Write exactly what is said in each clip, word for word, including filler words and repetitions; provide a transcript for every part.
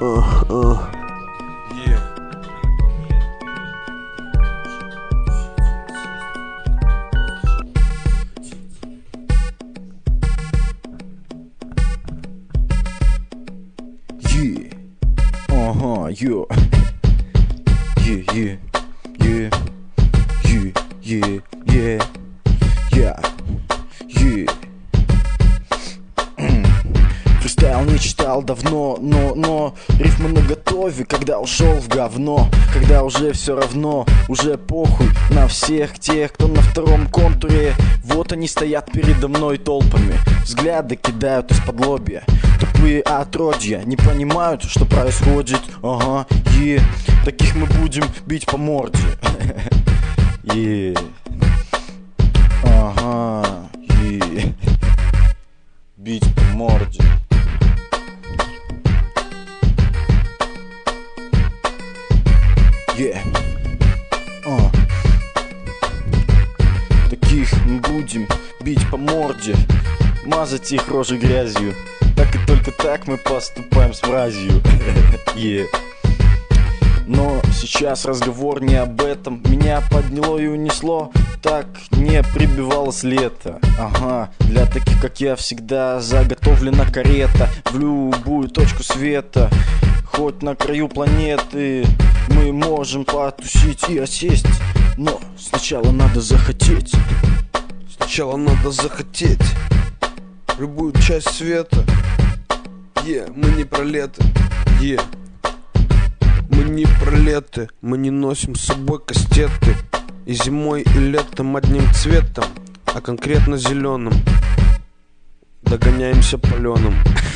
uh, uh. Yeah. Yeah. Uh-huh, yeah. Yeah, yeah, yeah. Yeah, yeah, yeah. Yeah, yeah. Фристайл не читал давно, но, но рифмы наготове, когда ушел в говно, когда уже все равно, уже похуй на всех тех, кто на втором контуре. Вот они стоят передо мной толпами, взгляды кидают из-под лобья. Тупые отродья не понимают, что происходит. Ага, е, таких мы будем бить по морде. Е, ага, е, бить по морде. Yeah. Uh. Таких мы будем бить по морде, мазать их рожи грязью. Так и только так мы поступаем с мразью. Yeah. Но сейчас разговор не об этом. Меня подняло и унесло, так не прибивалось лето. Ага, для таких как я всегда заготовлена карета в любую точку света. Хоть на краю планеты мы можем потусить и осесть, но сначала надо захотеть. Сначала надо захотеть любую часть света. Е, yeah, мы не пролеты. Е, yeah. Мы не пролеты, мы не носим с собой кастеты. И зимой, и летом одним цветом, а конкретно зеленым догоняемся паленым.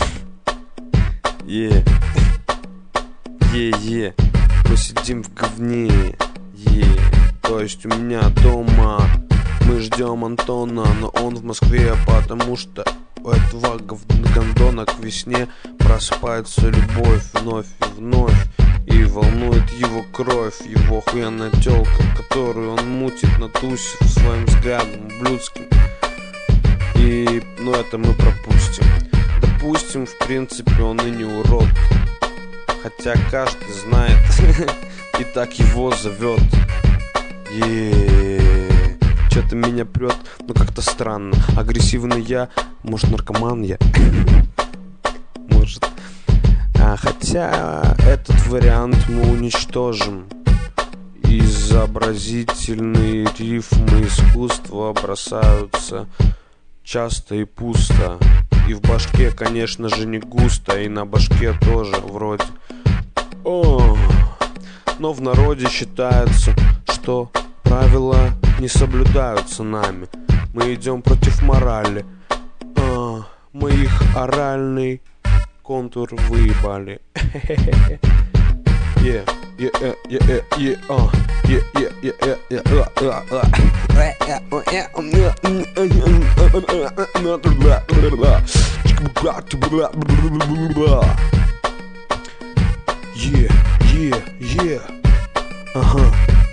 Е, е, е, мы сидим в говне. Е, то есть у меня дома мы ждем Антона, но он в Москве, потому что у этого гондона к весне просыпается любовь вновь и вновь. И волнует его кровь, его охуенная тёлка, которую он мутит на тусе своим взглядом блюдским. И, ну, это мы пропустим. Допустим, в принципе, он и не урод, хотя каждый знает и так его зовет. Еее, чё-то меня прет, но как-то странно. Агрессивный я, может, наркоман я? Может. А хотя этот вариант мы уничтожим. Изобразительные рифмы искусства бросаются часто и пусто. И в башке, конечно же, не густо, и на башке тоже вроде. О, но в народе считается, что правила не соблюдаются нами. Мы идем против морали. А, мы их оральный контур выебали. Yeah, yeah, yeah, yeah, yeah, uh, yeah, yeah, yeah, yeah, yeah, yeah, yeah, yeah, ага.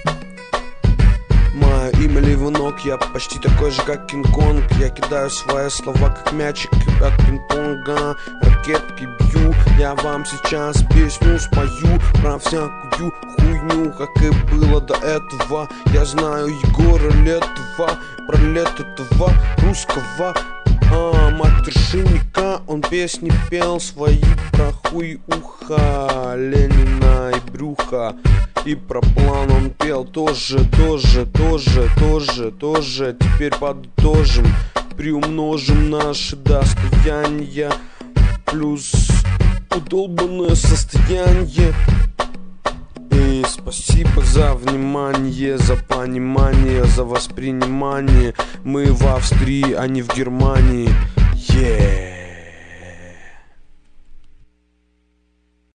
Мое имя Ливенок, я почти такой же, как Кинг-Конг. Я кидаю свои слова, как мячик от пинг-понга. Ракетки бью, я вам сейчас песню спою про всякую хуйню, как и было до этого. Я знаю Егора Летова, про Летова русского. А, матершинника, он песни пел свои про хуй уха, Ленина и брюха. И про план он пел тоже, тоже, тоже, тоже, тоже. Теперь подытожим, приумножим наши достояния плюс удолбанное состояние. И спасибо за внимание, за понимание, за воспринимание. Мы в Австрии, а не в Германии. Yeah.